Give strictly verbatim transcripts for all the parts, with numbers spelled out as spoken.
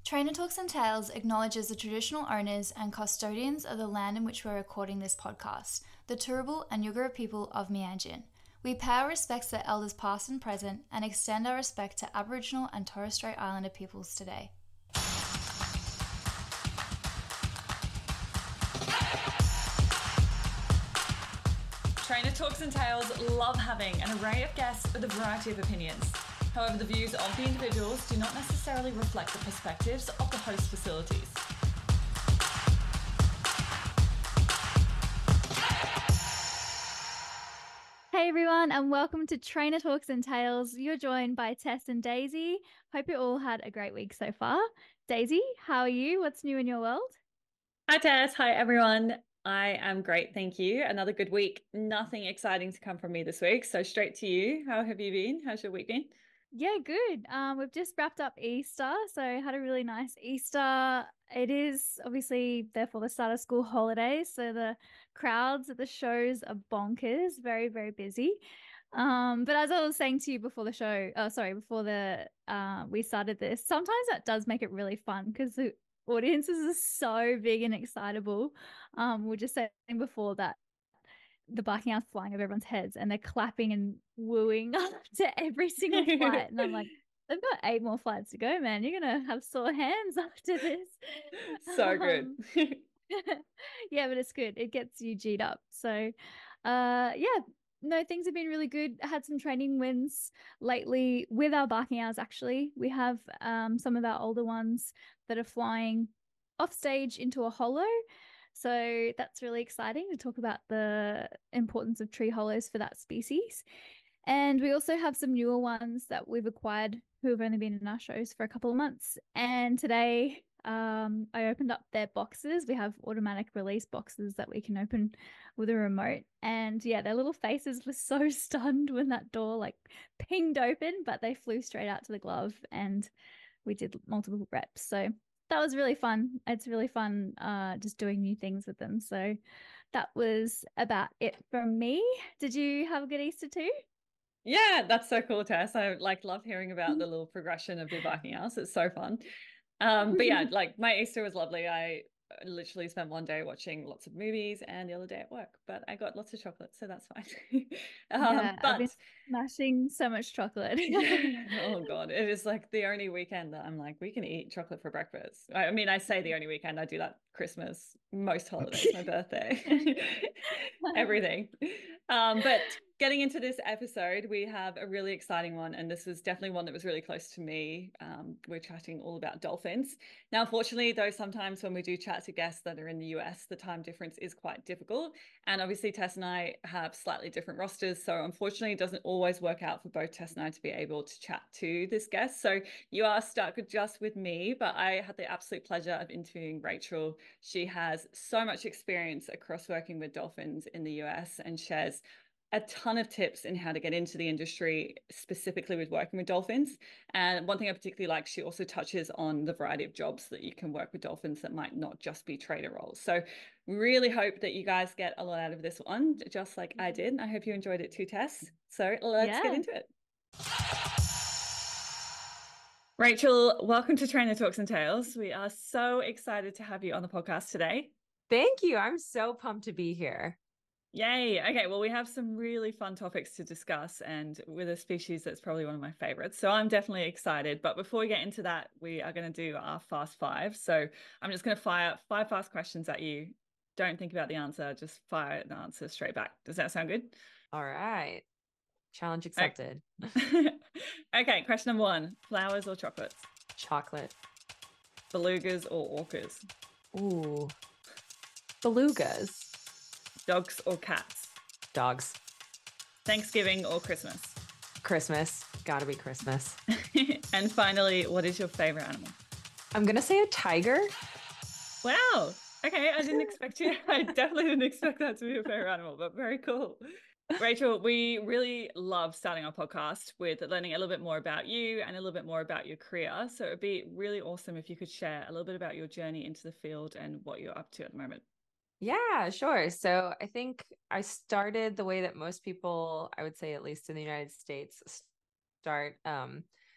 Trainer Talks and Tales acknowledges the traditional owners and custodians of the land in which we're recording this podcast, the Turrbal and Yugara people of Meanjin. We pay our respects to elders past and present and extend our respect to Aboriginal and Torres Strait Islander peoples today. Trainer Talks and Tales love having an array of guests with a variety of opinions. However, the views of the individuals do not necessarily reflect the perspectives of the host facilities. Hey everyone, and welcome to Trainer Talks and Tales. You're joined by Tess and Daisy. Hope you all had a great week so far. Daisy, how are you? What's new in your world? Hi Tess, hi everyone. I am great, thank you. Another good week. Nothing exciting to come from me this week, so straight to you. How have you been? How's your week been? Yeah, good. Um, we've just wrapped up Easter, so had a really nice Easter. It is obviously therefore the start of school holidays, so the crowds at the shows are bonkers, very, very busy. Um, but as I was saying to you before the show, oh, sorry, before the uh, we started this, sometimes that does make it really fun because the audiences are so big and excitable. Um, we we're just saying before that the barking owls flying over everyone's heads and they're clapping and wooing to every single flight. And I'm like, they've got eight more flights to go, man. You're going to have sore hands after this. So good. Um, yeah, but it's good. It gets you G'd up. So, uh, yeah, no, things have been really good. I had some training wins lately with our barking owls, actually. We have um, some of our older ones that are flying off stage into a hollow. So that's really exciting to talk about the importance of tree hollows for that species. And we also have some newer ones that we've acquired who have only been in our shows for a couple of months. And today um, I opened up their boxes. We have automatic release boxes that we can open with a remote. And yeah, their little faces were so stunned when that door like pinged open, but they flew straight out to the glove and we did multiple reps. So that was really fun. It's really fun uh, just doing new things with them. So that was about it from me. Did you have a good Easter too? Yeah, that's so cool, Tess. I like love hearing about the little progression of your barking owls. It's so fun. Um, but yeah, like my Easter was lovely. I literally spent one day watching lots of movies and the other day at work, but I got lots of chocolate, so that's fine. um, Yeah, but I've been smashing so much chocolate. oh God, it is like the only weekend that I'm like, we can eat chocolate for breakfast. I, I mean, I say the only weekend, I do that Christmas, most holidays, my birthday, everything. Um, but getting into this episode, we have a really exciting one, and this was definitely one that was really close to me. Um, we're chatting all about dolphins. Now, unfortunately, though, sometimes when we do chat to guests that are in the U S, the time difference is quite difficult. And obviously, Tess and I have slightly different rosters, so unfortunately, it doesn't always work out for both Tess and I to be able to chat to this guest. So you are stuck just with me, but I had the absolute pleasure of interviewing Rachel. She has so much experience across working with dolphins in the U S and shares a ton of tips in how to get into the industry, specifically with working with dolphins. And one thing I particularly like, she also touches on the variety of jobs that you can work with dolphins that might not just be trader roles. So really hope that you guys get a lot out of this one, just like I did. I hope you enjoyed it too, Tess. So let's Yeah. get into it. Rachel, welcome to Trainer Talks and Tales. We are so excited to have you on the podcast today. Thank you. I'm so pumped to be here. Yay. Okay, well, we have some really fun topics to discuss and with a species that's probably one of my favorites. So I'm definitely excited. But before we get into that, we are going to do our fast five. So I'm just going to fire five fast questions at you. Don't think about the answer, just fire an answer straight back. Does that sound good? All right. Challenge accepted. Okay, okay, question number one, flowers or chocolates? Chocolate. Belugas or orcas? Ooh. Belugas. Dogs or cats? Dogs. Thanksgiving or Christmas? Christmas. Gotta be Christmas. And finally, what is your favorite animal? I'm gonna say a tiger. Wow. Okay, I didn't expect you. I definitely didn't expect that to be your favorite animal, but very cool. Rachel, we really love starting our podcast with learning a little bit more about you and a little bit more about your career. So it'd be really awesome if you could share a little bit about your journey into the field and what you're up to at the moment. Yeah, sure. So I think I started the way that most people, I would say at least in the United States, start. Um,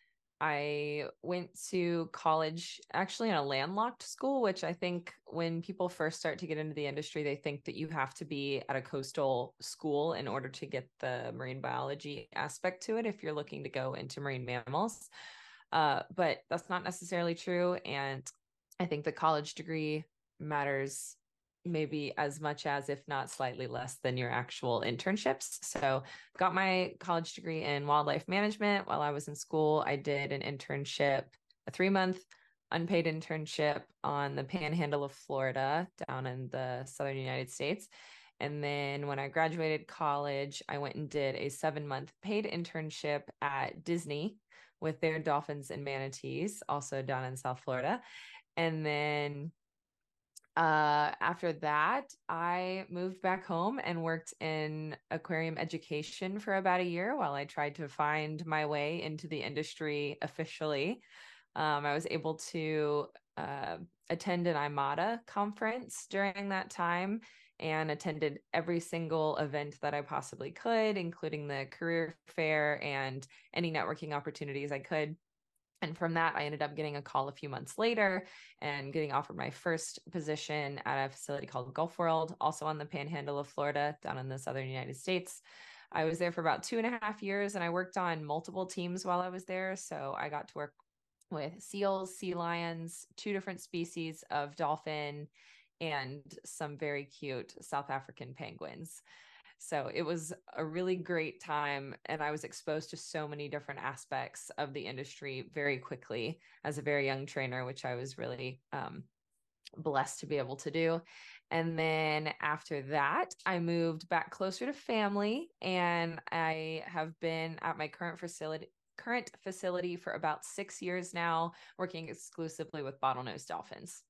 I went to college actually in a landlocked school, which I think when people first start to get into the industry, they think that you have to be at a coastal school in order to get the marine biology aspect to it if you're looking to go into marine mammals. Uh, but that's not necessarily true. And I think the college degree matters maybe as much as, if not slightly less than, your actual internships. So got my college degree in wildlife management. While I was in school, I did an internship, a three month unpaid internship on the panhandle of Florida down in the southern United States. And then when I graduated college, I went and did a seven month paid internship at Disney with their dolphins and manatees, also down in South Florida. And then uh, after that, I moved back home and worked in aquarium education for about a year while I tried to find my way into the industry officially. Um, I was able to uh, attend an I M A D A conference during that time and attended every single event that I possibly could, including the career fair and any networking opportunities I could. And from that, I ended up getting a call a few months later and getting offered my first position at a facility called Gulf World, also on the panhandle of Florida, down in the southern United States. I was there for about two and a half years, and I worked on multiple teams while I was there. So I got to work with seals, sea lions, two different species of dolphin, and some very cute South African penguins. So it was a really great time, and I was exposed to so many different aspects of the industry very quickly as a very young trainer, which I was really um, blessed to be able to do. And then after that, I moved back closer to family, and I have been at my current facility current facility for about six years now, working exclusively with bottlenose dolphins.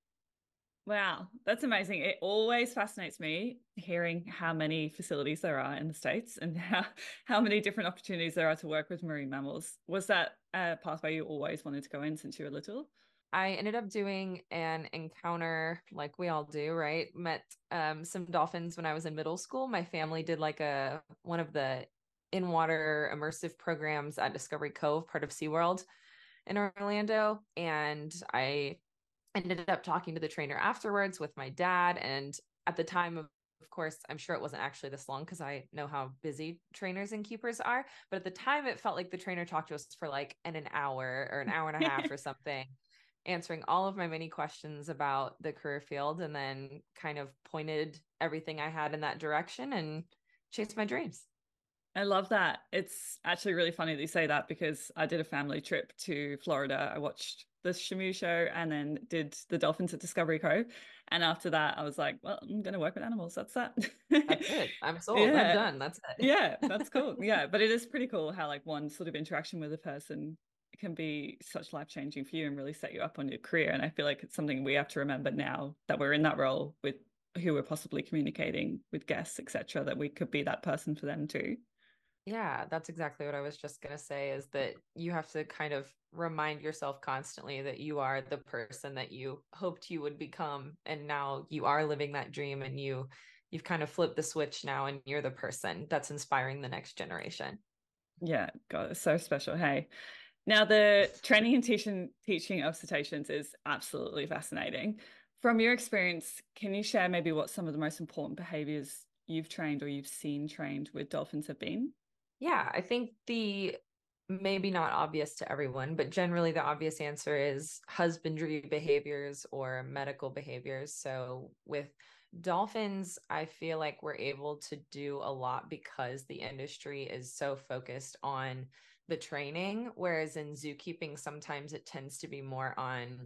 Wow, that's amazing. It always fascinates me hearing how many facilities there are in the States and how, how many different opportunities there are to work with marine mammals. Was that a pathway you always wanted to go in since you were little? I ended up doing an encounter like we all do, right? Met um, some dolphins when I was in middle school. My family did like a one of the in-water immersive programs at Discovery Cove, part of SeaWorld in Orlando. And I ended up talking to the trainer afterwards with my dad. And at the time, of, of course, I'm sure it wasn't actually this long because I know how busy trainers and keepers are. But at the time, it felt like the trainer talked to us for like an, an hour or an hour and a half or something, answering all of my many questions about the career field, and then kind of pointed everything I had in that direction and chased my dreams. I love that. It's actually really funny that you say that because I did a family trip to Florida. I watched the Shamu show and then did the dolphins at Discovery Cove. And after that, I was like, well, I'm going to work with animals. That's that. That's it. I'm sold. Yeah. I'm done. That's it. Yeah, that's cool. Yeah. But it is pretty cool how like one sort of interaction with a person can be such life-changing for you and really set you up on your career. And I feel like it's something we have to remember now that we're in that role with who we're possibly communicating with guests, et cetera, that we could be that person for them too. Yeah, that's exactly what I was just going to say, is that you have to kind of remind yourself constantly that you are the person that you hoped you would become. And now you are living that dream, and you, you've kind of flipped the switch now, and you're the person that's inspiring the next generation. Yeah, God, it's so special. Hey, now the training and teaching, teaching of cetaceans is absolutely fascinating. From your experience, can you share maybe what some of the most important behaviors you've trained or you've seen trained with dolphins have been? Yeah, I think the maybe not obvious to everyone, but generally the obvious answer is husbandry behaviors or medical behaviors. So with dolphins, I feel like we're able to do a lot because the industry is so focused on the training, whereas in zookeeping, sometimes it tends to be more on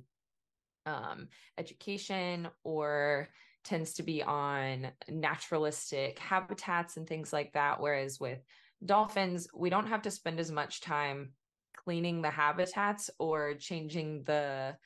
um, education, or tends to be on naturalistic habitats and things like that. Whereas with dolphins, we don't have to spend as much time cleaning the habitats or changing the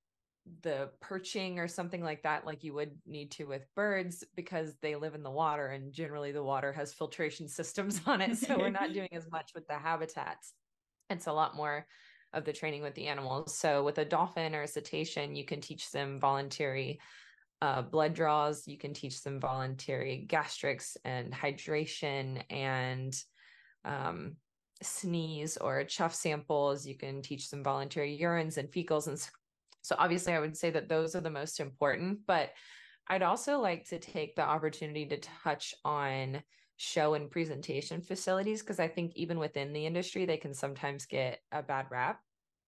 the perching or something like that, like you would need to with birds, because they live in the water and generally the water has filtration systems on it. So we're not doing as much with the habitats. It's a lot more of the training with the animals. So with a dolphin or a cetacean, you can teach them voluntary uh, blood draws. You can teach them voluntary gastrics and hydration and um, sneeze or chuff samples. You can teach them voluntary urines and fecals. And so obviously I would say that those are the most important, but I'd also like to take the opportunity to touch on show and presentation facilities, because I think even within the industry, they can sometimes get a bad rap.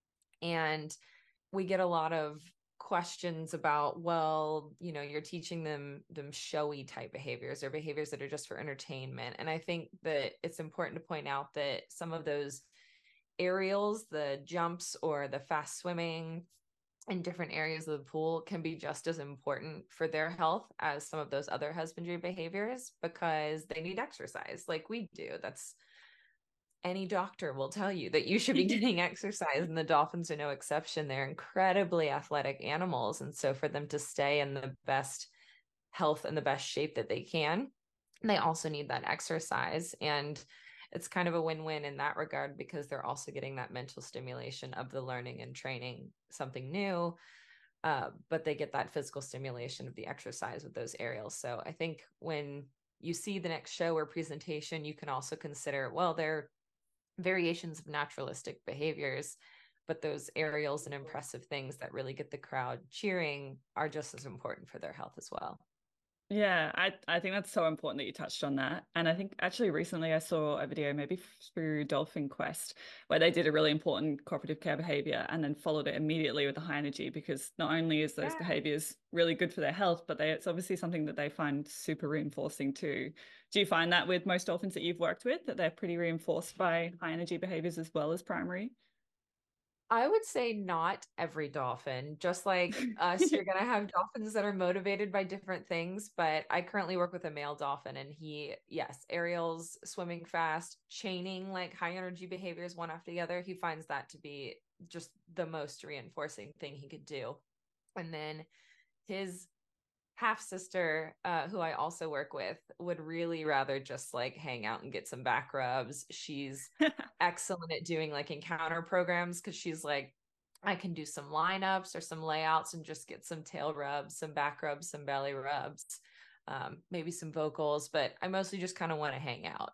And we get a lot of questions about, well, you know, you're teaching them them showy type behaviors or behaviors that are just for entertainment. And I think that it's important to point out that some of those aerials, the jumps or the fast swimming in different areas of the pool, can be just as important for their health as some of those other husbandry behaviors, because they need exercise like we do. That's any doctor will tell you that you should be getting exercise, and the dolphins are no exception. They're incredibly athletic animals. And so for them to stay in the best health and the best shape that they can, they also need that exercise. And it's kind of a win-win in that regard, because they're also getting that mental stimulation of the learning and training something new. Uh, but they get that physical stimulation of the exercise with those aerials. So I think when you see the next show or presentation, you can also consider, well, they're variations of naturalistic behaviors, but those aerials and impressive things that really get the crowd cheering are just as important for their health as well. Yeah, I, I think that's so important that you touched on that. And I think actually recently I saw a video, maybe through Dolphin Quest, where they did a really important cooperative care behavior and then followed it immediately with the high energy, because not only is those yeah. behaviors really good for their health, but they, it's obviously something that they find super reinforcing too. Do you find that with most dolphins that you've worked with, that they're pretty reinforced by high energy behaviors as well as primary? I would say not every dolphin. Just like us, you're going to have dolphins that are motivated by different things. But I currently work with a male dolphin, and he, yes, aerials, swimming fast, chaining like high energy behaviors one after the other. He finds that to be just the most reinforcing thing he could do. And then his half sister, uh, who I also work with, would really rather just like hang out and get some back rubs. She's excellent at doing like encounter programs, because she's like, I can do some lineups or some layouts and just get some tail rubs, some back rubs, some belly rubs, um, maybe some vocals, but I mostly just kind of want to hang out.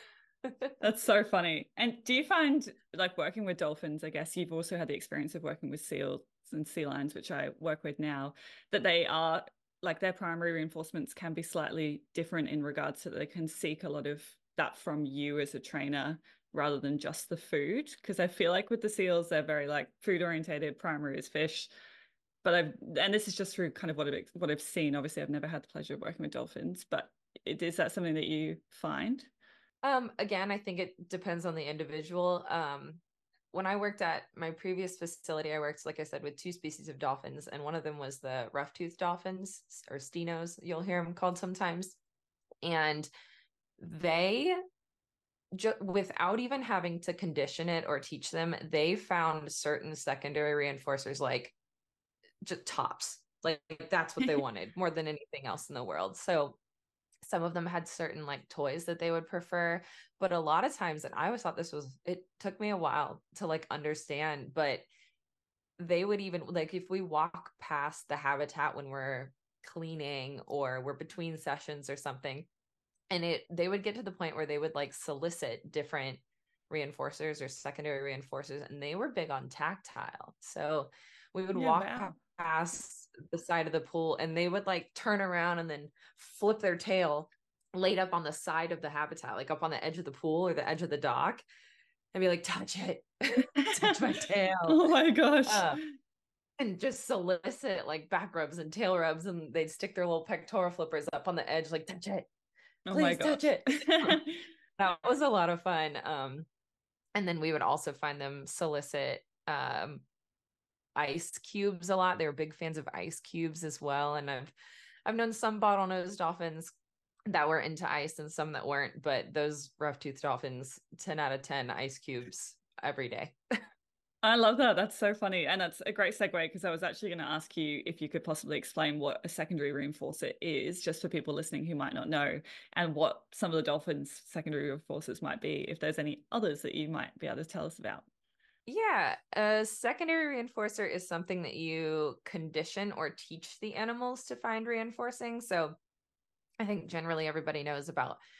That's so funny. And do you find, like, working with dolphins, I guess you've also had the experience of working with seals and sea lions, which I work with now, that they are like their primary reinforcements can be slightly different in regards to that they can seek a lot of that from you as a trainer rather than just the food? Because I feel like with the seals, they're very like food orientated, primary is fish. But I've, and this is just through kind of what I've, what I've seen. Obviously, I've never had the pleasure of working with dolphins, but it, is that something that you find? Um, again, I think it depends on the individual. Um, when I worked at my previous facility, I worked, like I said, with two species of dolphins, and one of them was the rough-toothed dolphins, or stenos, you'll hear them called sometimes. And they, ju- without even having to condition it or teach them, they found certain secondary reinforcers like just tops. Like that's what they wanted more than anything else in the world. So some of them had certain like toys that they would prefer, but a lot of times, and I always thought this was, it took me a while to like understand, but they would even like, if we walk past the habitat when we're cleaning or we're between sessions or something, and it, they would get to the point where they would like solicit different reinforcers or secondary reinforcers, and they were big on tactile. So we would yeah, walk wow. past the side of the pool, and they would like turn around and then flip their tail laid up on the side of the habitat, like up on the edge of the pool or the edge of the dock, and be like, touch it, touch my tail. Oh my gosh. Uh, and just solicit like back rubs and tail rubs, and they'd stick their little pectoral flippers up on the edge, like, touch it, please oh touch it. That was a lot of fun. Um, and then we would also find them solicit um, ice cubes a lot. They were big fans of ice cubes as well. And I've I've known some bottlenose dolphins that were into ice and some that weren't, but those rough-toothed dolphins, ten out of ten ice cubes every day. I love that. That's so funny. And that's a great segue, because I was actually going to ask you if you could possibly explain what a secondary reinforcer is, just for people listening who might not know, and what some of the dolphins' secondary reinforcers might be, if there's any others that you might be able to tell us about. Yeah, a secondary reinforcer is something that you condition or teach the animals to find reinforcing. So I think generally everybody knows about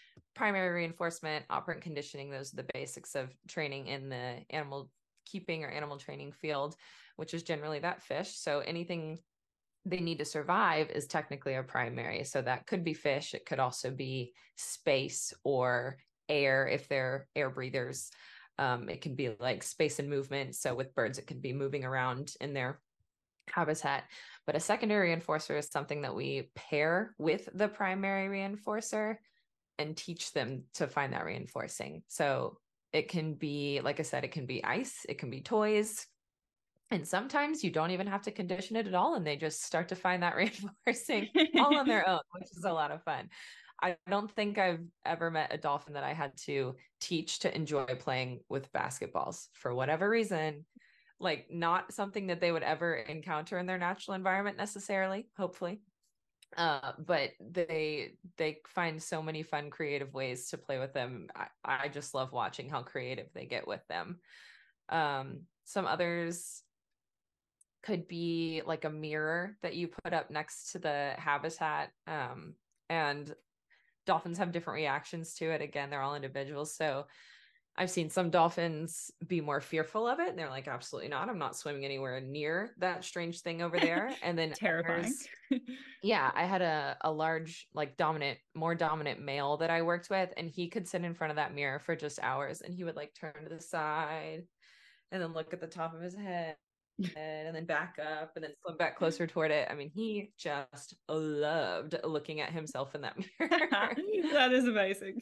primary reinforcement, operant conditioning, those are the basics of training in the animal keeping or animal training field, which is generally that fish. So anything they need to survive is technically a primary. So that could be fish. It could also be space or air if they're air breathers. Um, it can be like space and movement. So with birds, it could be moving around in their habitat. But a secondary reinforcer is something that we pair with the primary reinforcer and teach them to find that reinforcing. So it can be, like I said, it can be ice, it can be toys. And sometimes you don't even have to condition it at all. And they just start to find that reinforcing all on their own, which is a lot of fun. I don't think I've ever met a dolphin that I had to teach to enjoy playing with basketballs for whatever reason. Like not something that they would ever encounter in their natural environment necessarily, hopefully. Uh, but they they find so many fun, creative ways to play with them. I, I just love watching how creative they get with them. Um, some others could be like a mirror that you put up next to the habitat. Um, and dolphins have different reactions to it. Again, they're all individuals. So I've seen some dolphins be more fearful of it. And they're like, absolutely not. I'm not swimming anywhere near that strange thing over there. And then terrifying. others, yeah, I had a, a large, like dominant, more dominant male that I worked with. And he could sit in front of that mirror for just hours. And he would like turn to the side and then look at the top of his head and then back up and then swim back closer toward it. I mean, he just loved looking at himself in that mirror. That is amazing.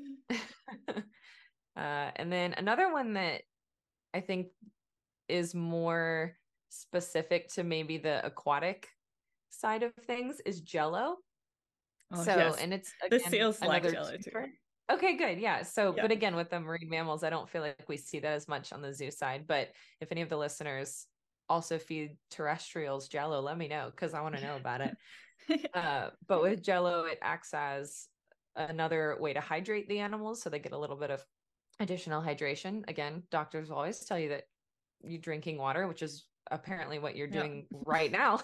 uh, and then another one that I think is more specific to maybe the aquatic side of things is Jello. Oh, so, yes. and it's The again, seals like another Jello twofer. too. Okay, good. Yeah. So, Yeah. but again, with the marine mammals, I don't feel like we see that as much on the zoo side. But if any of the listeners also feed terrestrials Jello, let me know because I want to know about it. uh, but with Jello, it acts as another way to hydrate the animals, so they get a little bit of additional hydration. Again, doctors always tell you that you drinking water, which is apparently what you're doing yeah. right now.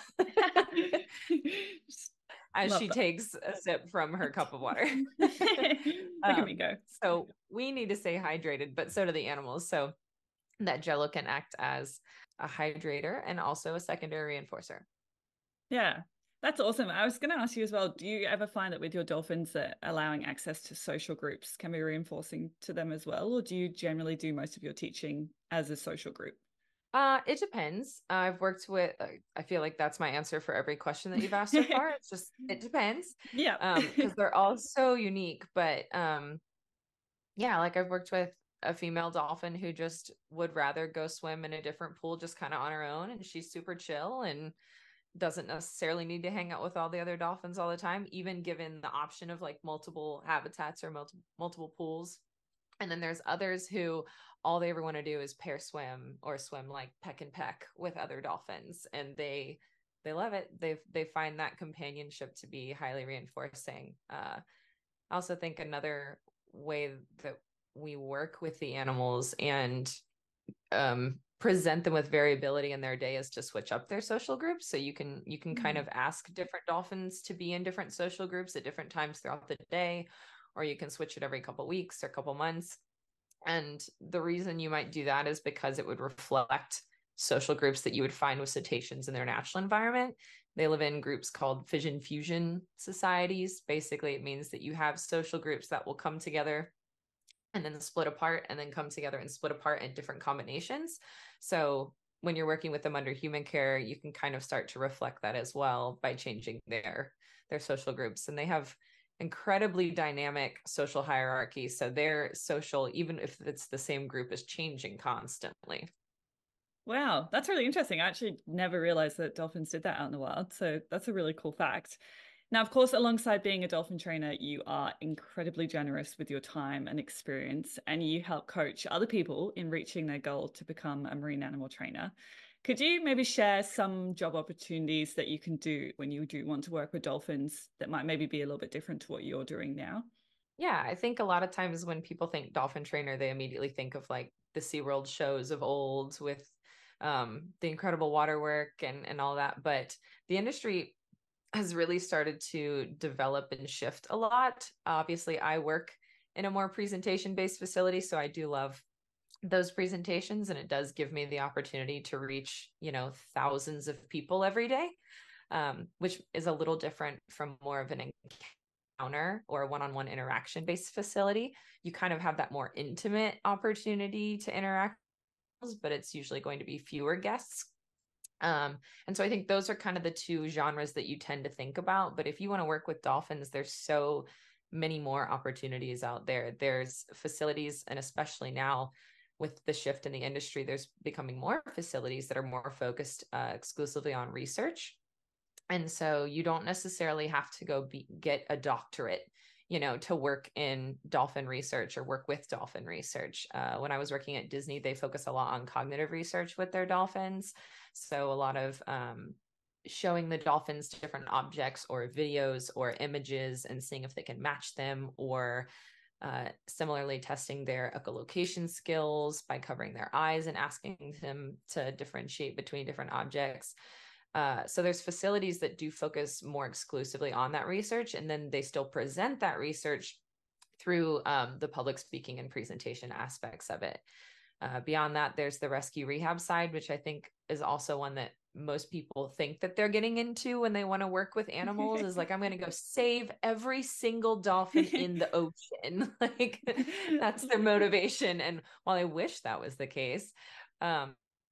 As Love she that. takes a sip from her cup of water. Look um, at me go. So we need to stay hydrated, but so do the animals. So that Jello can act as a hydrator and also a secondary reinforcer. Yeah, that's awesome. I was going to ask you as well, do you ever find that with your dolphins that allowing access to social groups can be reinforcing to them as well? Or do you generally do most of your teaching as a social group? Uh, it depends. Uh, I've worked with, uh, I feel like that's my answer for every question that you've asked so far. It's just, it depends. Yeah. Um, because they're all so unique, but, um, yeah, like I've worked with a female dolphin who just would rather go swim in a different pool, just kind of on her own. And she's super chill and doesn't necessarily need to hang out with all the other dolphins all the time, even given the option of like multiple habitats or multiple, multiple pools. And then there's others who all they ever want to do is pair swim or swim like peck and peck with other dolphins. And they, they love it. They they find that companionship to be highly reinforcing. Uh, I also think another way that we work with the animals and um, present them with variability in their day is to switch up their social groups. So you can, you can mm-hmm. kind of ask different dolphins to be in different social groups at different times throughout the day, or you can switch it every couple of weeks or a couple months. And the reason you might do that is because it would reflect social groups that you would find with cetaceans in their natural environment. They live in groups called fission fusion societies. Basically, it means that you have social groups that will come together and then split apart and then come together and split apart in different combinations. So when you're working with them under human care, you can kind of start to reflect that as well by changing their, their social groups. And they have incredibly dynamic social hierarchy. So their social, even if it's the same group, is changing constantly. Wow, that's really interesting. I actually never realized that dolphins did that out in the wild. So that's a really cool fact. Now, of course, alongside being a dolphin trainer, you are incredibly generous with your time and experience, and you help coach other people in reaching their goal to become a marine animal trainer. Could you maybe share some job opportunities that you can do when you do want to work with dolphins that might maybe be a little bit different to what you're doing now? Yeah, I think a lot of times when people think dolphin trainer, they immediately think of like the SeaWorld shows of old with um, the incredible water work and, and all that. But the industry has really started to develop and shift a lot. Obviously, I work in a more presentation-based facility, so I do love those presentations, and it does give me the opportunity to reach, you know, thousands of people every day, um, which is a little different from more of an encounter or a one-on-one interaction-based facility. You kind of have that more intimate opportunity to interact, but it's usually going to be fewer guests. Um, and so I think those are kind of the two genres that you tend to think about. But if you want to work with dolphins, there's so many more opportunities out there. There's facilities, and especially now with the shift in the industry, there's becoming more facilities that are more focused uh, exclusively on research. And so you don't necessarily have to go be, get a doctorate, you know, to work in dolphin research or work with dolphin research. Uh, when I was working at Disney, they focus a lot on cognitive research with their dolphins. So a lot of um, showing the dolphins different objects or videos or images and seeing if they can match them, or uh, similarly testing their echolocation skills by covering their eyes and asking them to differentiate between different objects. Uh, so there's facilities that do focus more exclusively on that research, and then they still present that research through um, the public speaking and presentation aspects of it. Uh, beyond that, there's the rescue rehab side, which I think is also one that most people think that they're getting into when they want to work with animals, is like, I'm going to go save every single dolphin in the ocean. Like, that's their motivation. And while I wish that was the case, um,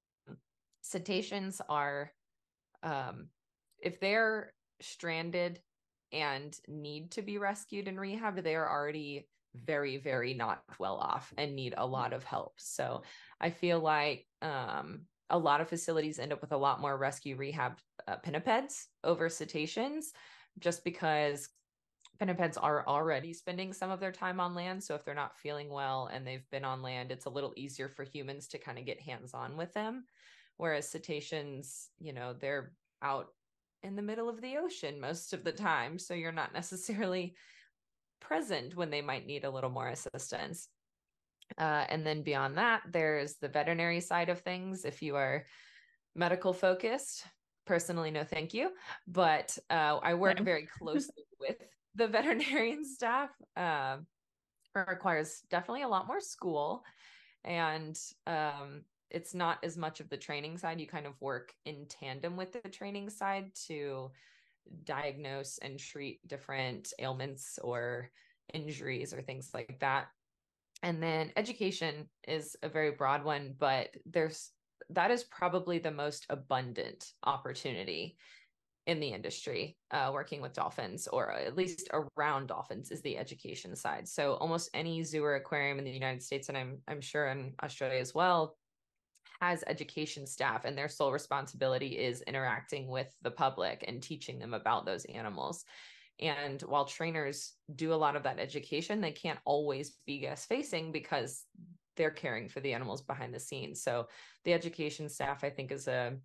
cetaceans are, um, if they're stranded and need to be rescued and rehabbed, they are already very, very not well off and need a lot of help. So I feel like um, a lot of facilities end up with a lot more rescue rehab uh, pinnipeds over cetaceans, just because pinnipeds are already spending some of their time on land. So if they're not feeling well and they've been on land, it's a little easier for humans to kind of get hands-on with them. Whereas cetaceans, you know, they're out in the middle of the ocean most of the time. So you're not necessarily present when they might need a little more assistance. Uh, and then beyond that, there's the veterinary side of things. If you are medical focused, personally, no, thank you. But uh, I work very closely with the veterinarian staff. Uh, it requires definitely a lot more school, and um, it's not as much of the training side. You kind of work in tandem with the training side to diagnose and treat different ailments or injuries or things like that. And then education is a very broad one, but there's that is probably the most abundant opportunity in the industry, uh, working with dolphins, or at least around dolphins, is the education side. So almost any zoo or aquarium in the United States, and I'm I'm sure in Australia as well, has education staff, and their sole responsibility is interacting with the public and teaching them about those animals. And while trainers do a lot of that education, they can't always be guest facing because they're caring for the animals behind the scenes. So the education staff, I think, is a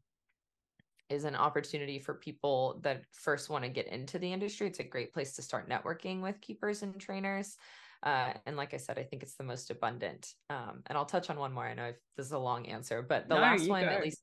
is an opportunity for people that first want to get into the industry. It's a great place to start networking with keepers and trainers. Uh, and like I said, I think it's the most abundant. Um, and I'll touch on one more. I know I've, this is a long answer, but the No, last you one, go. at least,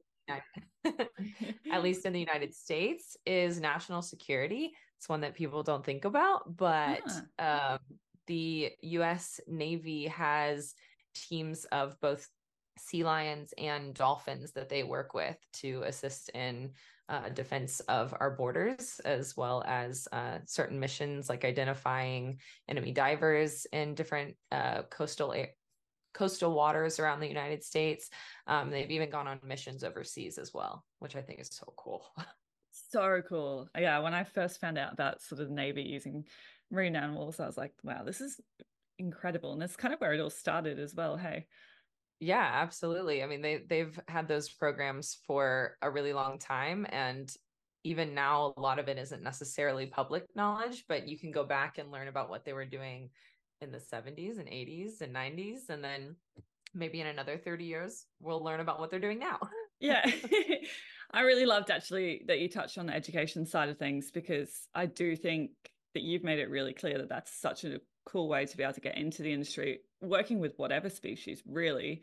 at least in the United States, is national security. It's one that people don't think about, but Ah. um, the U S Navy has teams of both sea lions and dolphins that they work with to assist in uh, defense of our borders, as well as uh, certain missions like identifying enemy divers in different uh, coastal coastal waters around the United States. Um, they've even gone on missions overseas as well, which I think is so cool. So cool. Yeah, when I first found out about sort of the Navy using marine animals, I was like, wow, this is incredible. And that's kind of where it all started as well. Hey. Yeah, absolutely. I mean, they they've had those programs for a really long time, and even now a lot of it isn't necessarily public knowledge, but you can go back and learn about what they were doing in the seventies and eighties and nineties, and then maybe in another thirty years we'll learn about what they're doing now. Yeah. I really loved actually that you touched on the education side of things, because I do think that you've made it really clear that that's such a cool way to be able to get into the industry, working with whatever species, really.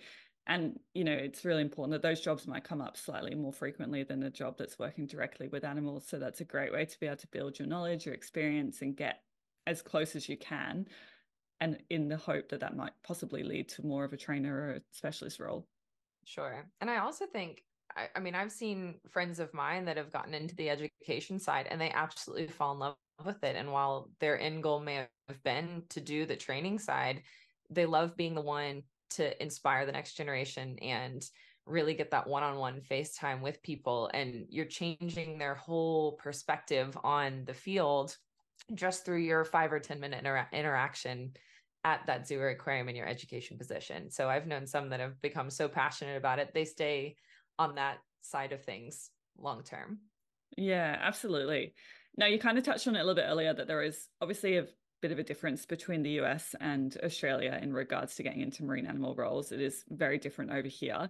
And, you know, it's really important that those jobs might come up slightly more frequently than a job that's working directly with animals. So that's a great way to be able to build your knowledge, your experience, and get as close as you can, and in the hope that that might possibly lead to more of a trainer or a specialist role. Sure. And I also think, I, I mean, I've seen friends of mine that have gotten into the education side and they absolutely fall in love with it. And while their end goal may have been to do the training side, they love being the one to inspire the next generation and really get that one-on-one face time with people. And you're changing their whole perspective on the field just through your five or ten minute inter- interaction at that zoo or aquarium in your education position. So I've known some that have become so passionate about it, they stay on that side of things long term. Yeah, absolutely. Now, you kind of touched on it a little bit earlier that there is obviously a bit of a difference between the U S and Australia in regards to getting into marine animal roles. It is very different over here.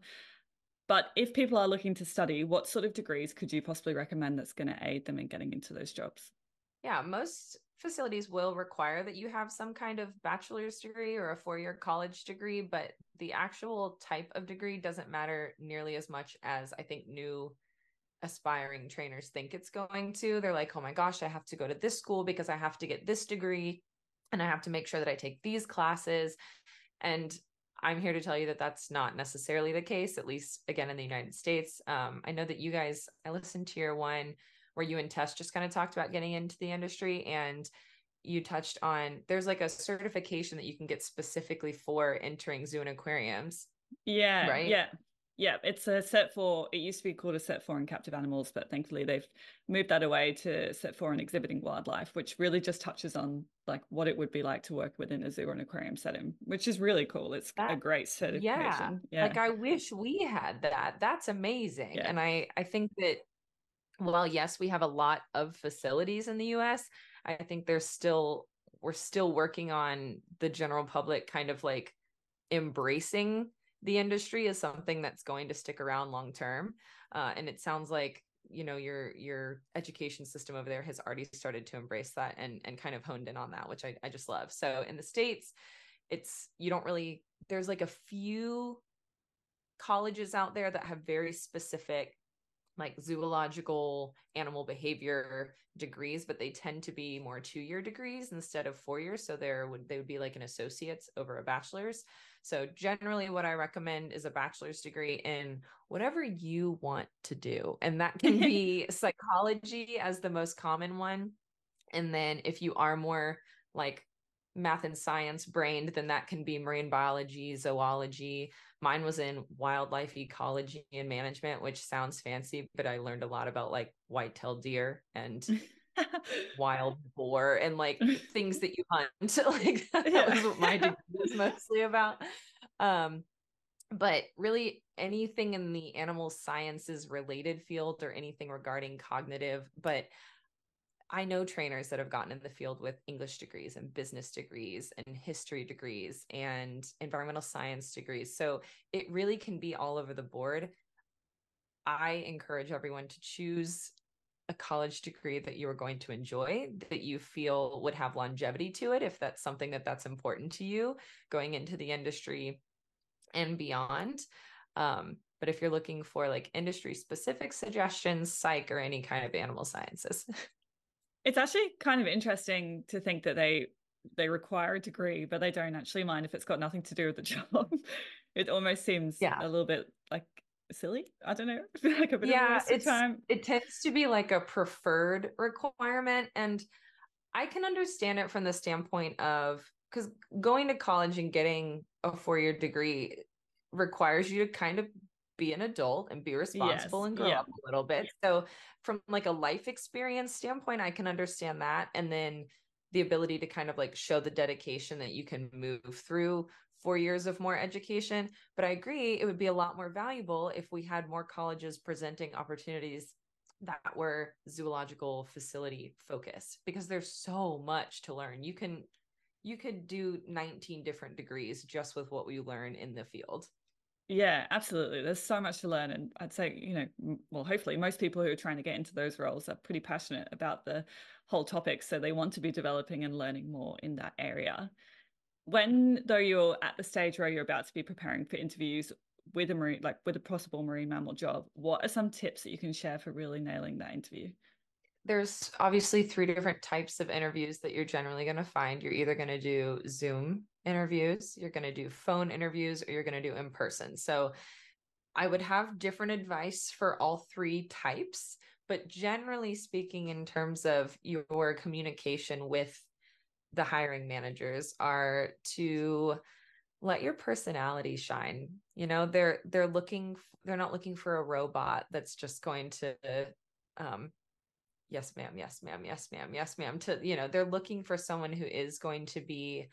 But if people are looking to study, what sort of degrees could you possibly recommend that's going to aid them in getting into those jobs? Yeah, most facilities will require that you have some kind of bachelor's degree or a four-year college degree, but the actual type of degree doesn't matter nearly as much as I think new aspiring trainers think it's going to. They're like, oh my gosh, I have to go to this school because I have to get this degree and I have to make sure that I take these classes. And I'm here to tell you that that's not necessarily the case, at least again, in the United States. Um, I know that you guys, I listened to your one where you and Tess just kind of talked about getting into the industry, and you touched on, there's like a certification that you can get specifically for entering zoo and aquariums. Yeah, right? Yeah. Yeah, it's a set for, it used to be called a set for in captive animals, but thankfully they've moved that away to set for in exhibiting wildlife, which really just touches on like what it would be like to work within a zoo or an aquarium setting, which is really cool. It's that, a great certification. Yeah. yeah. Like I wish we had that. That's amazing. Yeah. And I, I think that while yes, we have a lot of facilities in the U S, I think there's still, we're still working on the general public kind of like embracing the industry as something that's going to stick around long term. Uh, and it sounds like, you know, your your education system over there has already started to embrace that and, and kind of honed in on that, which I, I just love. So in the States, it's, you don't really, there's like a few colleges out there that have very specific like zoological animal behavior degrees, but they tend to be more two-year degrees instead of four years. So there would, they would be like an associate's over a bachelor's. So generally what I recommend is a bachelor's degree in whatever you want to do. And that can be psychology as the most common one. And then if you are more like math and science brained, then that can be marine biology, zoology. Mine was in wildlife ecology and management, which sounds fancy, but I learned a lot about like white-tailed deer and wild boar and like things that you hunt. Like that yeah. was what my degree was mostly about. Um, but really anything in the animal sciences related field or anything regarding cognitive, but I know trainers that have gotten in the field with English degrees and business degrees and history degrees and environmental science degrees. So it really can be all over the board. I encourage everyone to choose a college degree that you are going to enjoy, that you feel would have longevity to it, if that's something that that's important to you going into the industry and beyond. Um, but if you're looking for like industry specific suggestions, psych, or any kind of animal sciences. It's actually kind of interesting to think that they they require a degree, but they don't actually mind if it's got nothing to do with the job. It almost seems yeah. a little bit like silly. I don't know. Like a bit yeah, of a waste of time. It tends to be like a preferred requirement. And I can understand it from the standpoint of, because going to college and getting a four-year degree requires you to kind of be an adult and be responsible yes. and grow yeah. up a little bit. So from like a life experience standpoint, I can understand that. And then the ability to kind of like show the dedication that you can move through four years of more education. But I agree, it would be a lot more valuable if we had more colleges presenting opportunities that were zoological facility focused, because there's so much to learn. You can, you could do nineteen different degrees just with what we learn in the field. Yeah, absolutely. There's so much to learn. And I'd say, you know, well, hopefully most people who are trying to get into those roles are pretty passionate about the whole topic. So they want to be developing and learning more in that area. When, though, you're at the stage where you're about to be preparing for interviews, with a marine, like with a possible marine mammal job, what are some tips that you can share for really nailing that interview? There's obviously three different types of interviews that you're generally going to find. You're either going to do Zoom interviews, you're going to do phone interviews, or you're going to do in person. So I would have different advice for all three types, but generally speaking, in terms of your communication with the hiring managers, are to let your personality shine. You know, they're they're looking they're not looking for a robot that's just going to um yes ma'am, yes ma'am, yes ma'am, yes ma'am, to, you know, they're looking for someone who is going to be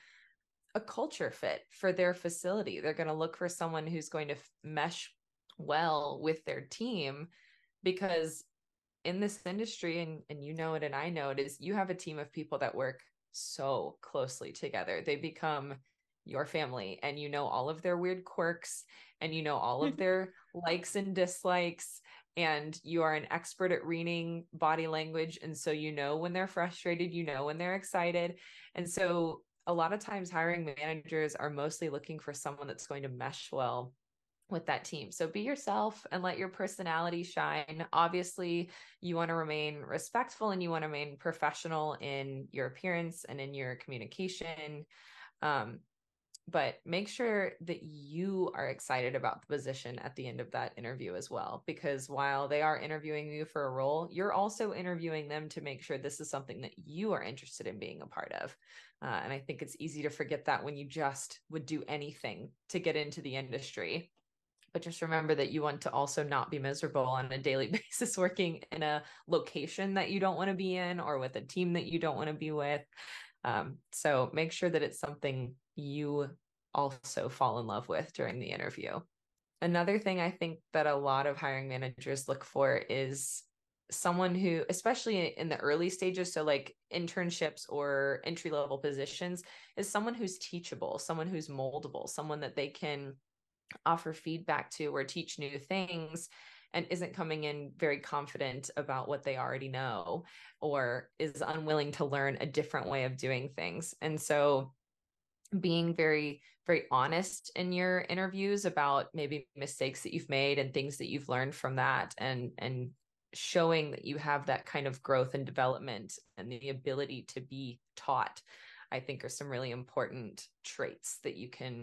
a culture fit for their facility. They're going to look for someone who's going to mesh well with their team, because in this industry, and, and you know it and I know it, is you have a team of people that work so closely together. They become your family, and you know all of their weird quirks, and you know all of their likes and dislikes, and you are an expert at reading body language. And so you know when they're frustrated, you know when they're excited. And so a lot of times hiring managers are mostly looking for someone that's going to mesh well with that team. So be yourself and let your personality shine. Obviously, you want to remain respectful and you want to remain professional in your appearance and in your communication. Um, but make sure that you are excited about the position at the end of that interview as well, because while they are interviewing you for a role, you're also interviewing them to make sure this is something that you are interested in being a part of. Uh, and I think it's easy to forget that when you just would do anything to get into the industry. But just remember that you want to also not be miserable on a daily basis working in a location that you don't want to be in, or with a team that you don't want to be with. Um, so make sure that it's something you also fall in love with during the interview. Another thing I think that a lot of hiring managers look for is someone who, especially in the early stages, so like internships or entry-level positions, is someone who's teachable, someone who's moldable, someone that they can offer feedback to or teach new things, and isn't coming in very confident about what they already know, or is unwilling to learn a different way of doing things. And so being very, very honest in your interviews about maybe mistakes that you've made and things that you've learned from that, and, and showing that you have that kind of growth and development and the ability to be taught, I think are some really important traits that you can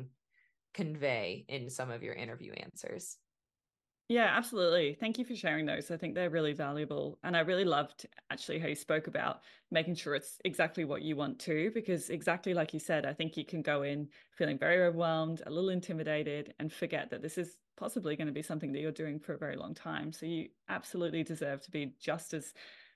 convey in some of your interview answers. Yeah, absolutely. Thank you for sharing those. I think they're really valuable. And I really loved actually how you spoke about making sure it's exactly what you want to, because exactly like you said, I think you can go in feeling very overwhelmed, a little intimidated, and forget that this is possibly going to be something that you're doing for a very long time. So you absolutely deserve to be just as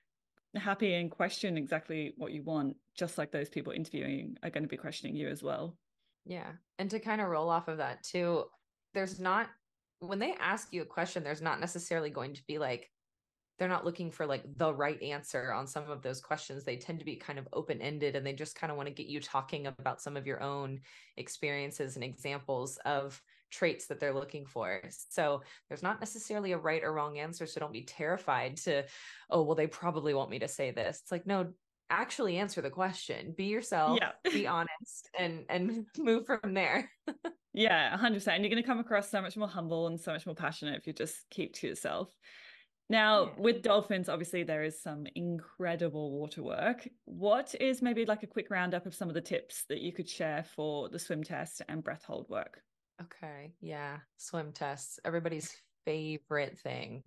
happy and question exactly what you want, just like those people interviewing are going to be questioning you as well. Yeah. And to kind of roll off of that too, there's not, when they ask you a question, there's not necessarily going to be like, they're not looking for like the right answer on some of those questions. They tend to be kind of open-ended, and they just kind of want to get you talking about some of your own experiences and examples of traits that they're looking for. So there's not necessarily a right or wrong answer. So don't be terrified to, oh, well, they probably want me to say this. It's like, no, actually answer the question, be yourself, yeah. be honest, and, and move from there. Yeah, one hundred percent. And you're going to come across so much more humble and so much more passionate if you just keep to yourself. Now, yeah. With dolphins, obviously there is some incredible water work. What is maybe like a quick roundup of some of the tips that you could share for the swim test and breath hold work? Okay. Yeah. Swim tests, everybody's favorite thing.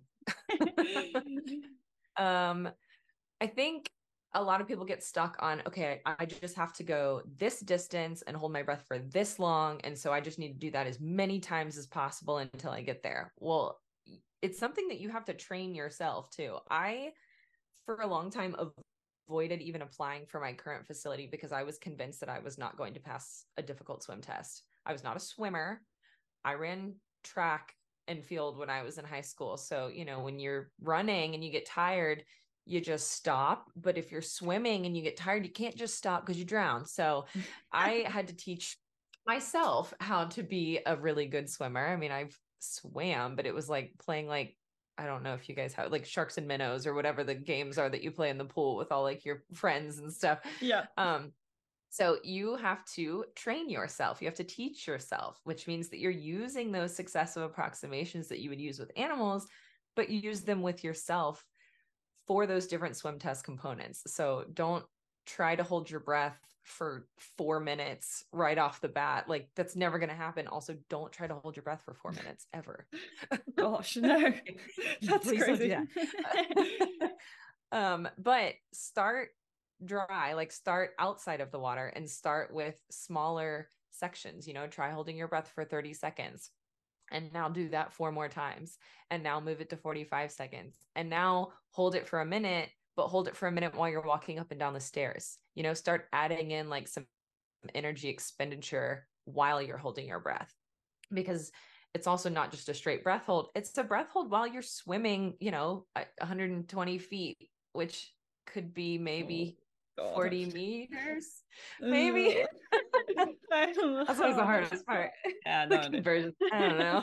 um, I think a lot of people get stuck on, okay, I just have to go this distance and hold my breath for this long. And so I just need to do that as many times as possible until I get there. Well, it's something that you have to train yourself too. I, for a long time, avoided even applying for my current facility because I was convinced that I was not going to pass a difficult swim test. I was not a swimmer. I ran track and field when I was in high school. So, you know, when you're running and you get tired, you just stop. But if you're swimming and you get tired, you can't just stop because you drown. So I had to teach myself how to be a really good swimmer. I mean, I've swam, but it was like playing like, I don't know if you guys have like sharks and minnows or whatever the games are that you play in the pool with all like your friends and stuff. Yeah. Um, So you have to train yourself. You have to teach yourself, which means that you're using those successive approximations that you would use with animals, but you use them with yourself for those different swim test components. So don't try to hold your breath for four minutes right off the bat. Like, that's never going to happen. Also, don't try to hold your breath for four minutes ever. Gosh, no, that's Please don't do crazy. that. um, but start dry, like start outside of the water and start with smaller sections. You know, try holding your breath for thirty seconds. And now do that four more times. And now move it to forty-five seconds. And now hold it for a minute, but hold it for a minute while you're walking up and down the stairs. You know, start adding in like some energy expenditure while you're holding your breath, because it's also not just a straight breath hold. It's a breath hold while you're swimming, you know, one hundred twenty feet, which could be maybe oh, forty meters, maybe. That's always the hardest part. Yeah, the no, conversion. I don't know.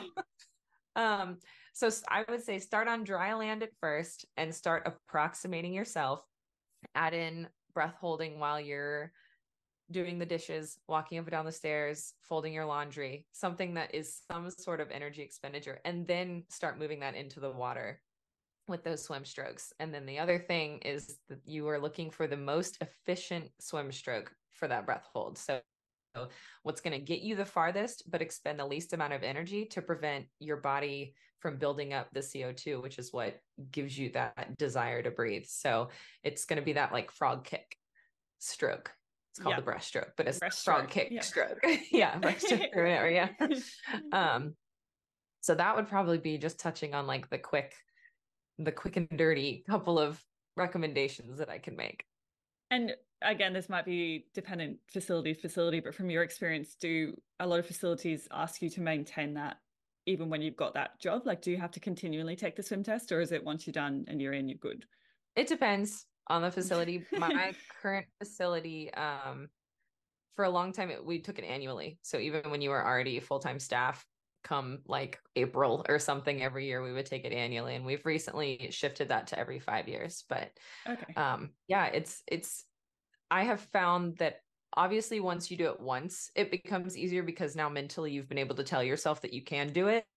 um, so I would say start on dry land at first and start approximating yourself. Add in breath holding while you're doing the dishes, walking up and down the stairs, folding your laundry, something that is some sort of energy expenditure, and then start moving that into the water with those swim strokes. And then the other thing is that you are looking for the most efficient swim stroke for that breath hold. So what's going to get you the farthest, but expend the least amount of energy to prevent your body from building up the C O two, which is what gives you that desire to breathe. So it's going to be that like frog kick stroke. It's called yeah. the breaststroke, but it's Breaststroke. frog kick yeah. stroke. yeah, breaststroke or whatever. Yeah. um, so that would probably be just touching on like the quick, the quick and dirty couple of recommendations that I can make. And again, this might be dependent facility to facility, but from your experience, do a lot of facilities ask you to maintain that even when you've got that job? Like, do you have to continually take the swim test, or is it once you're done and you're in, you're good? It depends on the facility. My current facility, um, for a long time, it, we took it annually. So even when you were already full-time staff, come like April or something every year, we would take it annually. And we've recently shifted that to every five years. But okay. um, yeah, it's, it's, I have found that obviously once you do it once, it becomes easier because now mentally you've been able to tell yourself that you can do it.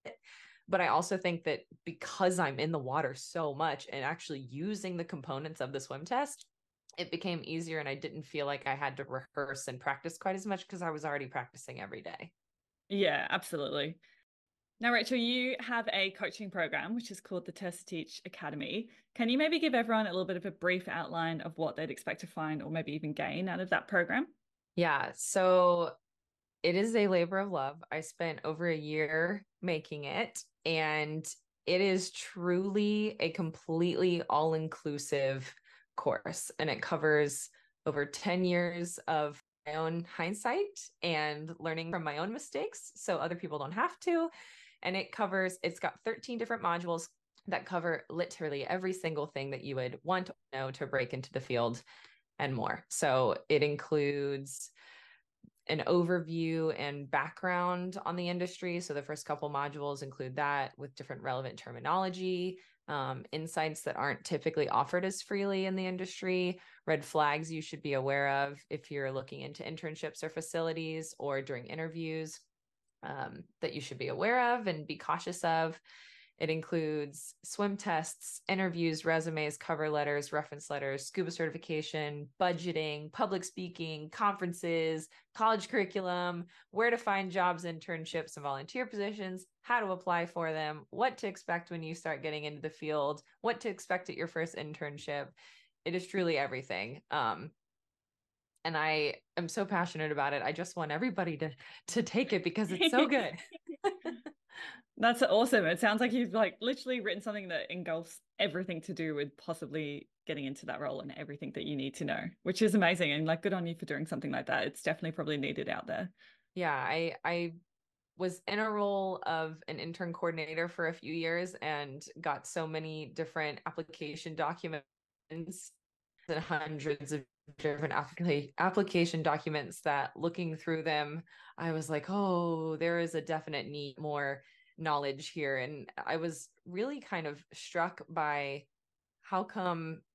But I also think that because I'm in the water so much and actually using the components of the swim test, it became easier and I didn't feel like I had to rehearse and practice quite as much because I was already practicing every day. Yeah, absolutely. Now, Rachel, you have a coaching program, which is called the Tersa Teach Academy. Can you maybe give everyone a little bit of a brief outline of what they'd expect to find or maybe even gain out of that program? Yeah, so it is a labor of love. I spent over a year making it, and it is truly a completely all-inclusive course, and it covers over ten years of my own hindsight and learning from my own mistakes so other people don't have to. And it covers, it's got thirteen different modules that cover literally every single thing that you would want to know to break into the field and more. So it includes an overview and background on the industry. So the first couple modules include that with different relevant terminology, um, insights that aren't typically offered as freely in the industry, red flags you should be aware of if you're looking into internships or facilities or during interviews, um, that you should be aware of and be cautious of. It includes swim tests, interviews, resumes, cover letters, reference letters, scuba certification, budgeting, public speaking, conferences, college curriculum, where to find jobs, internships, and volunteer positions, how to apply for them, what to expect when you start getting into the field, what to expect at your first internship. It is truly everything. Um, and I am so passionate about it. I just want everybody to, to take it because it's so good. That's awesome. It sounds like you've like literally written something that engulfs everything to do with possibly getting into that role and everything that you need to know, which is amazing. And like, good on you for doing something like that. It's definitely probably needed out there. Yeah, I I was in a role of an intern coordinator for a few years and got so many different application documents and hundreds of different applica- application documents that looking through them, I was like, oh, there is a definite need more knowledge here. And I was really kind of struck by how come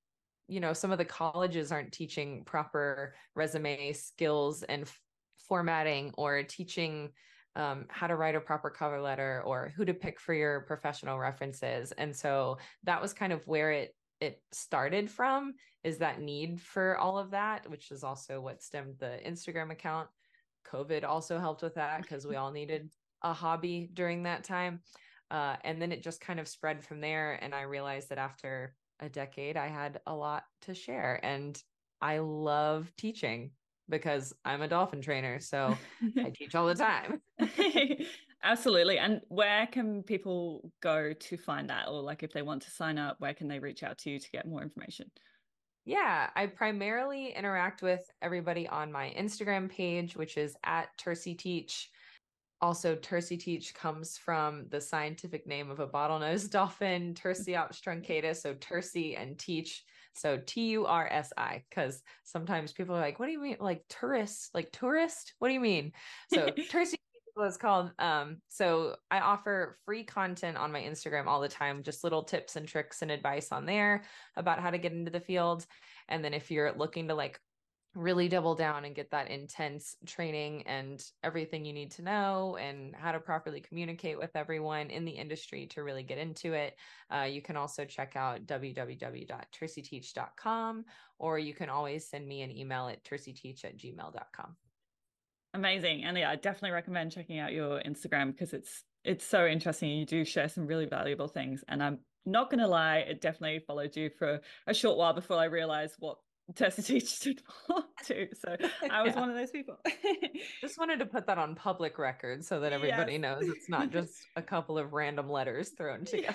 you know, some of the colleges aren't teaching proper resume skills and f- formatting, or teaching um, how to write a proper cover letter, or who to pick for your professional references. And so that was kind of where it it started from, is that need for all of that, which is also what stemmed the Instagram account. COVID also helped with that, because we all needed a hobby during that time. Uh, and then it just kind of spread from there. And I realized that after a decade, I had a lot to share. And I love teaching because I'm a dolphin trainer. So I teach all the time. Absolutely. And where can people go to find that? Or like if they want to sign up, where can they reach out to you to get more information? Yeah, I primarily interact with everybody on my Instagram page, which is at Tercy Teach. Also, Tercy Teach comes from the scientific name of a bottlenose dolphin, Tursiops truncatus. So Tercy and Teach. So T U R S I, because sometimes people are like, what do you mean? Like tourist, like tourist? What do you mean? So Tercy what it's called. Um, so I offer free content on my Instagram all the time, just little tips and tricks and advice on there about how to get into the field. And then if you're looking to like really double down and get that intense training and everything you need to know and how to properly communicate with everyone in the industry to really get into it, uh, you can also check out w w w dot tercy teach dot com, or you can always send me an email at tercy teach at gmail dot com. Amazing. And yeah, I definitely recommend checking out your Instagram, because it's it's so interesting. You do share some really valuable things. And I'm not going to lie, it definitely followed you for a short while before I realized what Tercy Teach stood for too. So I was Yeah. one of those people. Just wanted to put that on public record so that everybody Yes. knows it's not just a couple of random letters thrown together.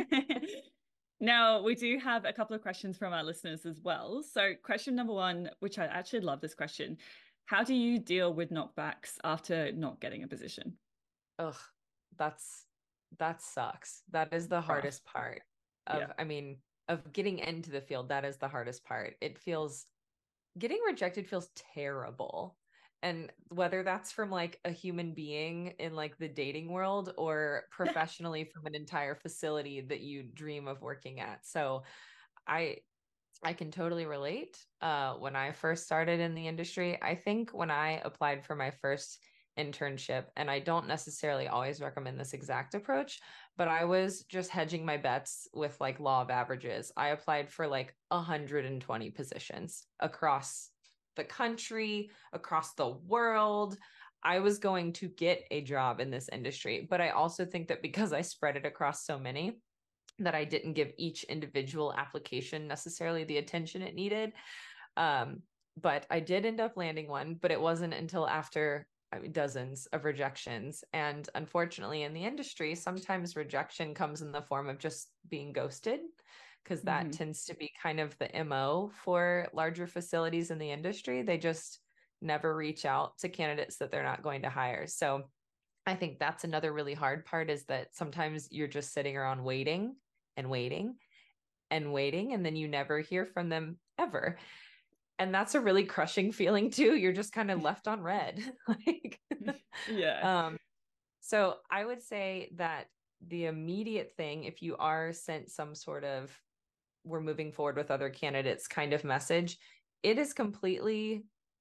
Now, we do have a couple of questions from our listeners as well. So question number one, which I actually love this question. How do you deal with knockbacks after not getting a position? Ugh, that's, that sucks. That is the hardest part of, Yeah. I mean, of getting into the field. That is the hardest part. It feels, getting rejected feels terrible. And whether that's from like a human being in like the dating world, or professionally from an entire facility that you dream of working at. So I, I can totally relate. Uh, when I first started in the industry, I think when I applied for my first internship, and I don't necessarily always recommend this exact approach, but I was just hedging my bets with like law of averages. I applied for like one hundred twenty positions across the country, across the world. I was going to get a job in this industry, but I also think that because I spread it across so many, that I didn't give each individual application necessarily the attention it needed. Um, but I did end up landing one, but it wasn't until after, I mean, dozens of rejections. And unfortunately in the industry, sometimes rejection comes in the form of just being ghosted, because that mm-hmm. tends to be kind of the M O for larger facilities in the industry. They just never reach out to candidates that they're not going to hire. So I think that's another really hard part, is that sometimes you're just sitting around waiting and waiting and waiting, and then you never hear from them ever. And that's a really crushing feeling too. You're just kind of left on red. Like, yeah. Um, so I would say that the immediate thing, if you are sent some sort of, we're moving forward with other candidates kind of message, it is completely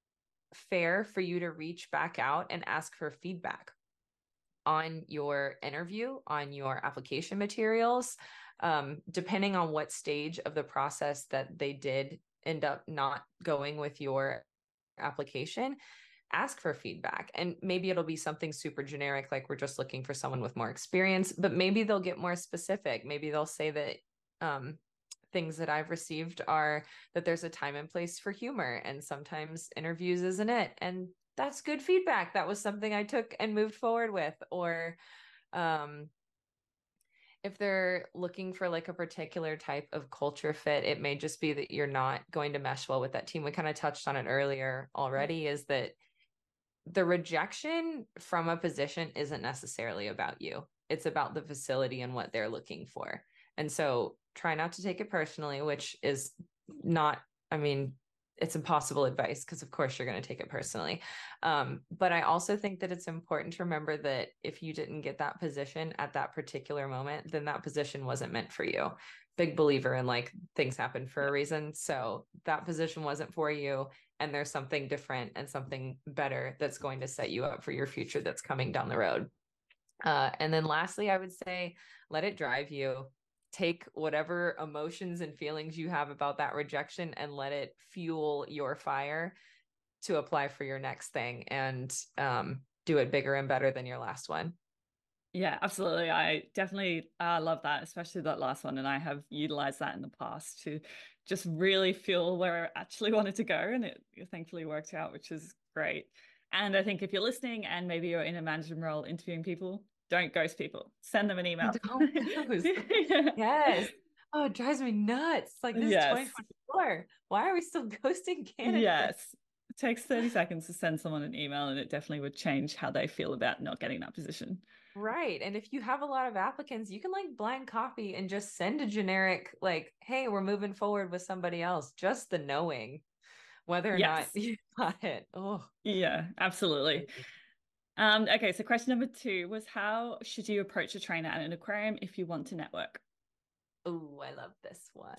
fair for you to reach back out and ask for feedback on your interview, on your application materials. Um, depending on what stage of the process that they did end up not going with your application, ask for feedback. And maybe it'll be something super generic, like we're just looking for someone with more experience, but maybe they'll get more specific. Maybe they'll say that um, things that I've received are that there's a time and place for humor, and sometimes interviews isn't it. And that's good feedback. That was something I took and moved forward with. Or um, if they're looking for like a particular type of culture fit, it may just be that you're not going to mesh well with that team. We kind of touched on it earlier already, is that the rejection from a position isn't necessarily about you. It's about the facility and what they're looking for. And so try not to take it personally, which is not, I mean, it's impossible advice, because of course you're going to take it personally. Um, but I also think that it's important to remember that if you didn't get that position at that particular moment, then that position wasn't meant for you. big believer in like things happen for a reason. So that position wasn't for you, and there's something different and something better that's going to set you up for your future that's coming down the road. Uh, and then lastly, I would say, let it drive you. Take whatever emotions and feelings you have about that rejection and let it fuel your fire to apply for your next thing, and um, do it bigger and better than your last one. Yeah, absolutely. I definitely uh, love that, especially that last one. And I have utilized that in the past to just really feel where I actually wanted to go. And it thankfully worked out, which is great. And I think if you're listening and maybe you're in a management role interviewing people, don't ghost people. Send them an email. Don't ghost. Yeah. Yes. Oh, it drives me nuts. Like, this yes. is twenty twenty-four. Why are we still ghosting candidates? Yes. It takes thirty seconds to send someone an email, and it definitely would change how they feel about not getting that position. Right. And if you have a lot of applicants, you can like blind copy and just send a generic, like, hey, we're moving forward with somebody else. Just the knowing whether or yes. not you got it. Oh, yeah, absolutely. Um, okay. So question number two was, how should you approach a trainer at an aquarium if you want to network? Oh, I love this one.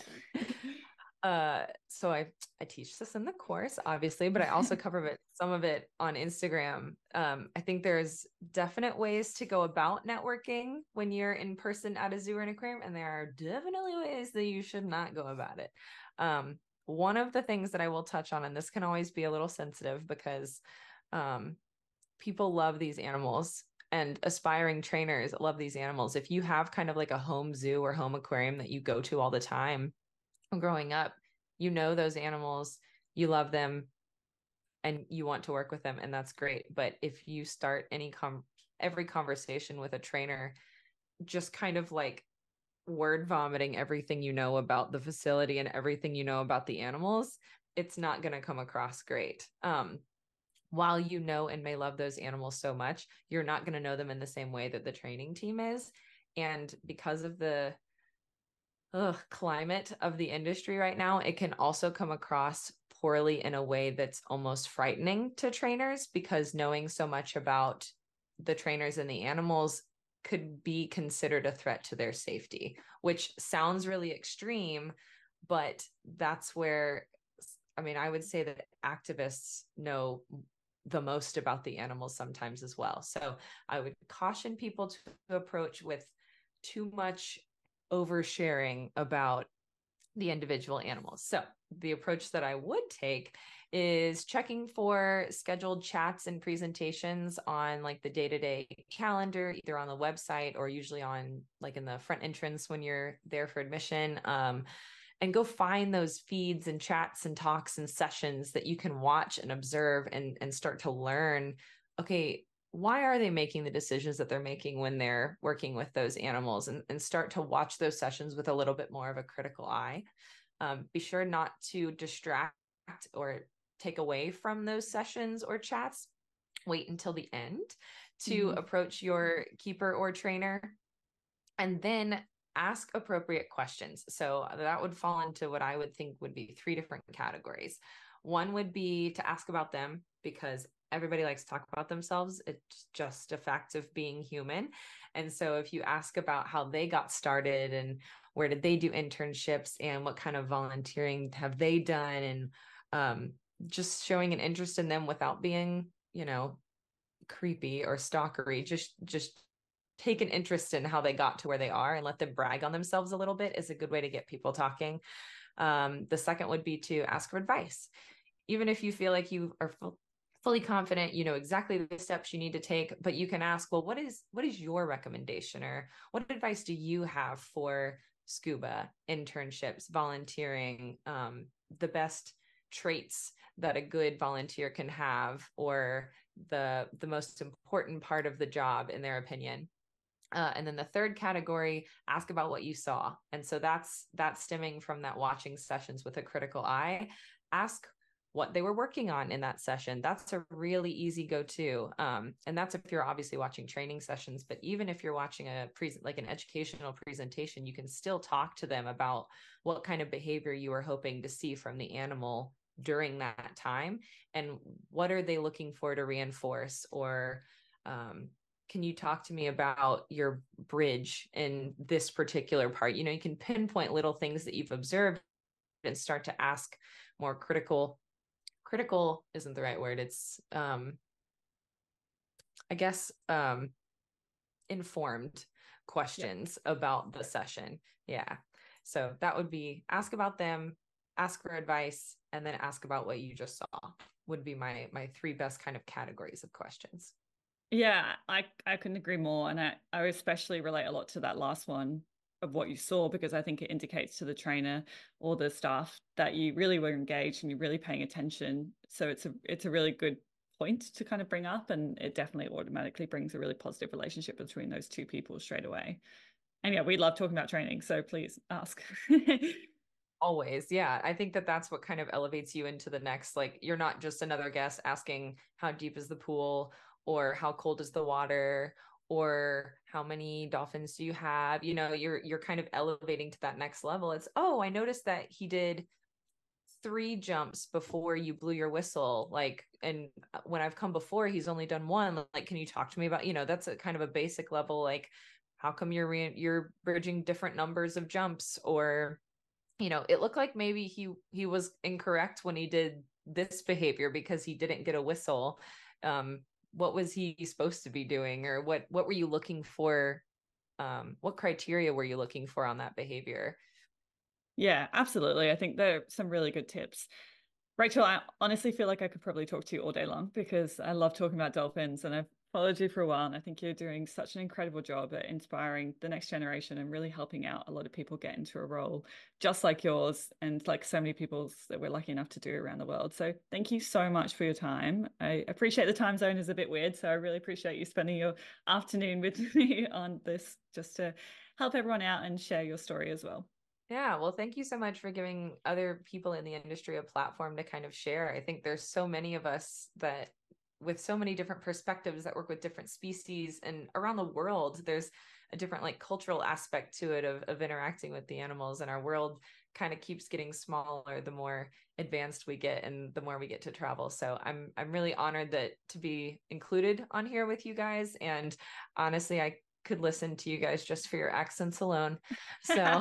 Uh, so I, I teach this in the course, obviously, but I also cover it, some of it on Instagram. Um, I think there's definite ways to go about networking when you're in person at a zoo or an aquarium, and there are definitely ways that you should not go about it. Um, one of the things that I will touch on, and this can always be a little sensitive because um, people love these animals, and aspiring trainers love these animals. If you have kind of like a home zoo or home aquarium that you go to all the time, growing up, you know those animals, you love them, and you want to work with them, and that's great. But if you start any com every conversation with a trainer just kind of like word vomiting everything you know about the facility and everything you know about the animals, it's not going to come across great. Um, while you know and may love those animals so much, you're not going to know them in the same way that the training team is. And because of the Ugh, climate of the industry right now, it can also come across poorly in a way that's almost frightening to trainers, because knowing so much about the trainers and the animals could be considered a threat to their safety, which sounds really extreme, but that's where, I mean, I would say that activists know the most about the animals sometimes as well. So I would caution people to approach with too much oversharing about the individual animals. So the approach that I would take is checking for scheduled chats and presentations on like the day-to-day calendar, either on the website or usually on like in the front entrance when you're there for admission. Um, and go find those feeds and chats and talks and sessions that you can watch and observe and, and start to learn, okay, why are they making the decisions that they're making when they're working with those animals, and, and start to watch those sessions with a little bit more of a critical eye. Um, be sure not to distract or take away from those sessions or chats. Wait until the end to mm-hmm. approach your keeper or trainer, and then ask appropriate questions. So that would fall into what I would think would be three different categories. One would be to ask about them, because everybody likes to talk about themselves. It's just a fact of being human. And so if you ask about how they got started and where did they do internships and what kind of volunteering have they done, and um, just showing an interest in them without being, you know, creepy or stalkery, just, just take an interest in how they got to where they are and let them brag on themselves a little bit is a good way to get people talking. Um, the second would be to ask for advice. Even if you feel like you are full, fully confident, you know exactly the steps you need to take, but you can ask, well, what is what is your recommendation, or what advice do you have for scuba internships, volunteering, um, the best traits that a good volunteer can have, or the the most important part of the job in their opinion. Uh, and then the third category, ask about what you saw. And so that's that's stemming from that watching sessions with a critical eye. Ask what they were working on in that session. That's a really easy go-to. Um, and that's if you're obviously watching training sessions, but even if you're watching a present, like an educational presentation, you can still talk to them about what kind of behavior you are hoping to see from the animal during that time, and what are they looking for to reinforce, or um, can you talk to me about your bridge in this particular part? You know, you can pinpoint little things that you've observed and start to ask more critical, critical isn't the right word. It's, um, I guess, um, informed questions yep. about the session. Yeah. So that would be ask about them, ask for advice, and then ask about what you just saw would be my, my three best kind of categories of questions. Yeah, I, I couldn't agree more. And I, I especially relate a lot to that last one of what you saw, because I think it indicates to the trainer or the staff that you really were engaged and you're really paying attention. So it's a, it's a really good point to kind of bring up, and it definitely automatically brings a really positive relationship between those two people straight away. And yeah, we love talking about training, so please ask. Always. Yeah. I think that that's what kind of elevates you into the next, like, you're not just another guest asking how deep is the pool or how cold is the water or how many dolphins do you have? You know, you're, you're kind of elevating to that next level. It's, oh, I noticed that he did three jumps before you blew your whistle. Like, and when I've come before, he's only done one. Like, can you talk to me about, you know, that's a kind of a basic level. Like, how come you're, re- you're bridging different numbers of jumps? Or, you know, it looked like maybe he, he was incorrect when he did this behavior because he didn't get a whistle. Um, what was he supposed to be doing? Or what, what were you looking for? Um, what criteria were you looking for on that behavior? Yeah, absolutely. I think there are some really good tips. Rachel, I honestly feel like I could probably talk to you all day long because I love talking about dolphins, and I've followed you for a while, and I think you're doing such an incredible job at inspiring the next generation and really helping out a lot of people get into a role just like yours and like so many people that we're lucky enough to do around the world. So thank you so much for your time. I appreciate the time zone is a bit weird, so I really appreciate you spending your afternoon with me on this just to help everyone out and share your story as well. Yeah, well, thank you so much for giving other people in the industry a platform to kind of share. I think there's so many of us that with so many different perspectives that work with different species, and around the world, there's a different like cultural aspect to it of, of interacting with the animals, and our world kind of keeps getting smaller the more advanced we get and the more we get to travel. So I'm I'm really honored that to be included on here with you guys. And honestly, I could listen to you guys just for your accents alone. So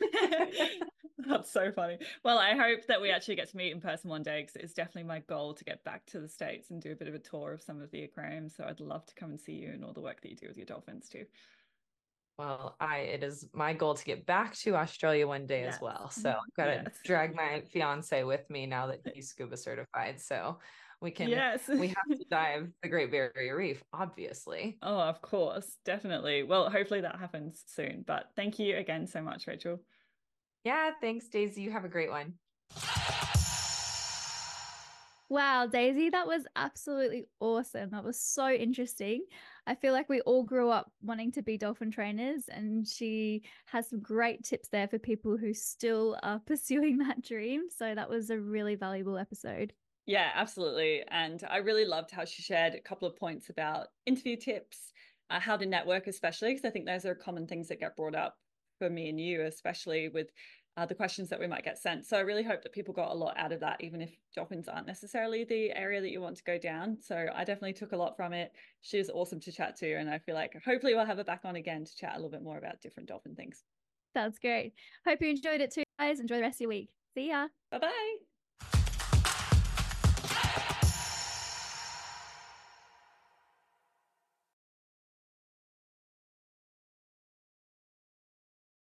that's so funny. Well, I hope that we actually get to meet in person one day, because it's definitely my goal to get back to the States and do a bit of a tour of some of the aquariums. So I'd love to come and see you and all the work that you do with your dolphins too. Well, I it is my goal to get back to Australia one day yes. as well. So I've got to yes. drag my fiance with me now that he's scuba certified. So we can, yes. we have to dive the Great Barrier Reef, obviously. Oh, of course, definitely. Well, hopefully that happens soon. But thank you again so much, Rachel. Yeah, thanks, Daisy. You have a great one. Wow, Daisy, that was absolutely awesome. That was so interesting. I feel like we all grew up wanting to be dolphin trainers, and she has some great tips there for people who still are pursuing that dream. So that was a really valuable episode. Yeah, absolutely. And I really loved how she shared a couple of points about interview tips, uh, how to network, especially, because I think those are common things that get brought up for me and you, especially with uh, the questions that we might get sent. So I really hope that people got a lot out of that, even if dolphins aren't necessarily the area that you want to go down. So I definitely took a lot from it. She's awesome to chat to. And I feel like hopefully we'll have her back on again to chat a little bit more about different dolphin things. That's great. Hope you enjoyed it too, guys. Enjoy the rest of your week. See ya. Bye-bye.